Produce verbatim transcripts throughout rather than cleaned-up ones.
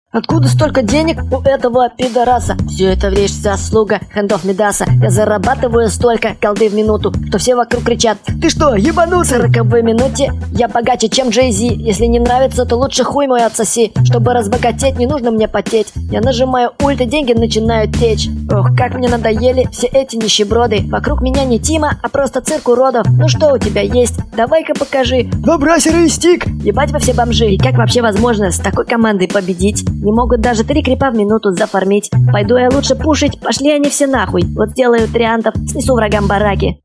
Откуда столько денег у этого пидораса? Все это вещь заслуга хэндов Мидаса. Я зарабатываю столько голды в минуту, что все вокруг кричат: ты что, ебанулся? В сороковой минуте я богаче, чем Джей Зи. Если не нравится, то лучше хуй мой отсоси. Чтобы разбогатеть, не нужно мне потеть. Я нажимаю ульт, и деньги начинают течь. Ох, как мне надоели все эти нищеброды. Вокруг меня не Тима, а просто цирк уродов. Ну что у тебя есть? Давай-ка покажи. Два брасера и стик. Ебать вы все бомжи. И как вообще возможно с такой командой победить? Не могут даже три крипа в минуту зафармить. Пойду я лучше пушить, пошли они все нахуй. Вот сделаю триантов, снесу врагам бараки.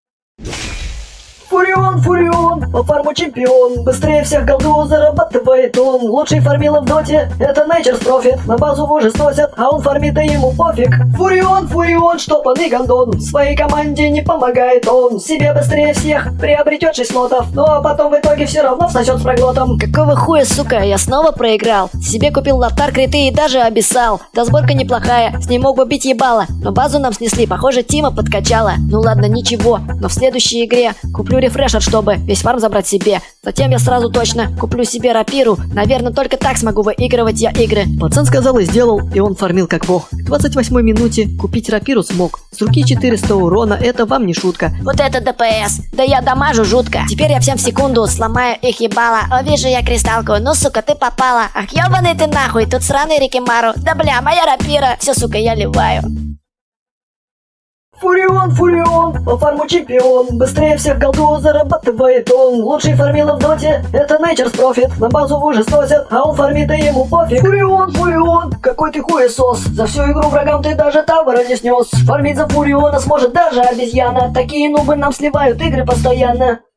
Фурион, Фурион, по фарму чемпион. Быстрее всех голду зарабатывает он. Лучший фармила в доте, это Nature's Profit. На базу уже сносят, а он фармит, и ему пофиг. Фурион, Фурион, штопанный гондон. Своей команде не помогает он. Себе быстрее всех приобретет шесть слотов. Ну а потом в итоге все равно всосет с проглотом. Какого хуя, сука, я снова проиграл? Себе купил лотар, криты и даже обессал. Да сборка неплохая, с ней мог бы бить ебало. Но базу нам снесли, похоже, Тима подкачала. Ну ладно, ничего, но в следующей игре куплю рефрешер, чтобы весь фарм забрать себе. Затем я сразу точно куплю себе рапиру. Наверное, только так смогу выигрывать я игры. Пацан сказал и сделал, и он фармил как бог. К двадцать восьмой минуте купить рапиру смог. С руки четыреста урона, это вам не шутка. Вот это ДПС, да я дамажу жутко. Теперь я всем в секунду сломаю их ебало. О, вижу я кристалку, ну сука, ты попала. Ах, ебаный ты нахуй, тут сраный Рикимару. Да бля, моя рапира, все, сука, я ливаю. Фурион, Фурион, по фарму чемпион. Быстрее всех голду зарабатывает он. Лучший фармила в доте, это Nature's Profit. На базу уже сносят, а он фармит, и ему пофиг. Фурион, Фурион, какой ты хуесос. За всю игру врагам ты даже тавра не снес. Фармить за Фуриона сможет даже обезьяна. Такие нубы нам сливают игры постоянно.